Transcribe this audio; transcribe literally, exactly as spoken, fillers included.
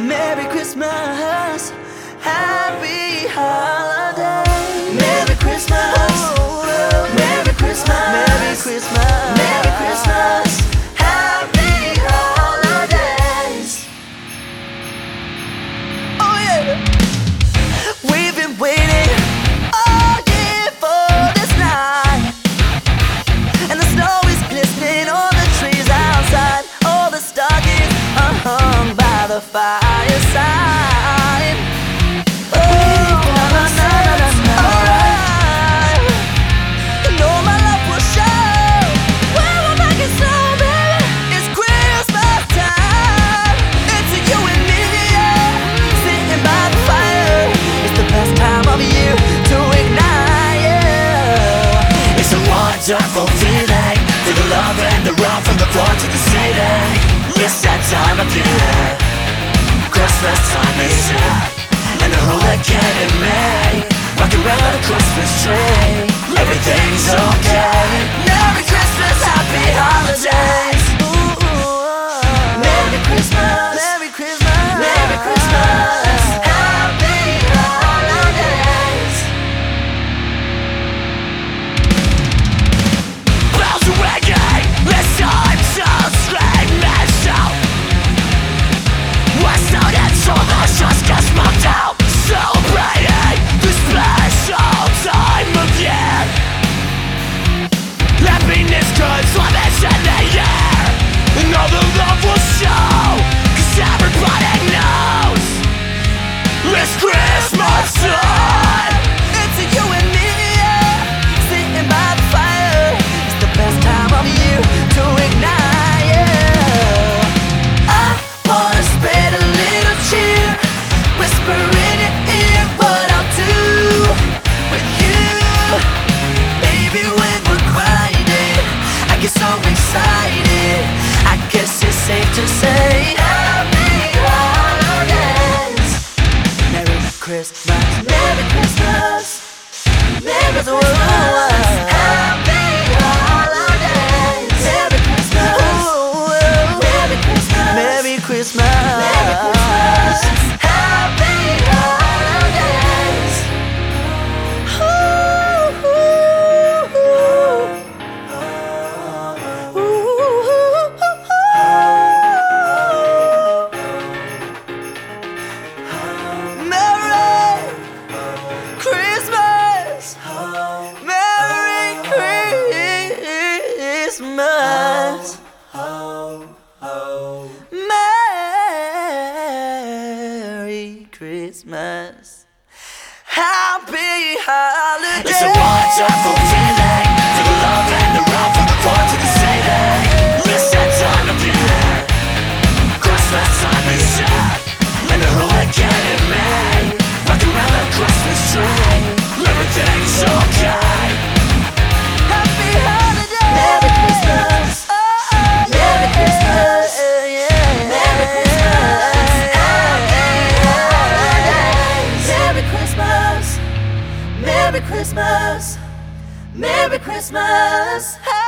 Merry Christmas, Happy Holiday. Merry Christmas, Merry Christmas, Merry Christmas, Merry Christmas, Happy Holidays. Oh yeah, we've been waiting all year for this night, and the snow is glistening on the trees outside. All the stockings are hung by the fireside. Wonderful feeling, feel the love and the run from the floor to the ceiling. It's that time of year, Christmas time is here, and the hooligan in me rocking around a Christmas tree. Everything's okay. Merry Christmas, Happy Holidays. Ooh, ooh, Merry Christmas, Merry Christmas, Merry Christmas, Happy Holidays. Bells are ringing, it's time to scream and shout. What's out and so much just gets smoked out, celebrating this special time of year. Happiness could flourish in the air, and all the love will show, 'cause everybody knows it's Christmas time. it's you and me, yeah, sitting by the fire. It's the best time of year to ignite, yeah. I wanna spread a little cheer, whisper in your ear what I'll do with you. Baby, when we're grinding, I get so excited. I guess it's safe to say Happy Holidays. Merry Christmas, Merry Christmas, Merry Christmas, Christmas, Happy Holidays. Merry Christmas, ooh, Merry Christmas, Merry Christmas, Merry Christmas, Happy Holidays. Merry Christmas, Merry Christmas, Merry Christmas, Happy Holidays. It's a wonderful feeling, feel the love and the run from the floor to the ceiling. It's that time of year, Christmas time is here, and the hooligan in me rocking around a Christmas tree. Everything's okay. Happy Holidays. Merry Christmas, Oh, Merry Christmas, yeah. Merry Christmas, Happy Holidays. Merry Christmas, Merry Christmas, Merry Christmas.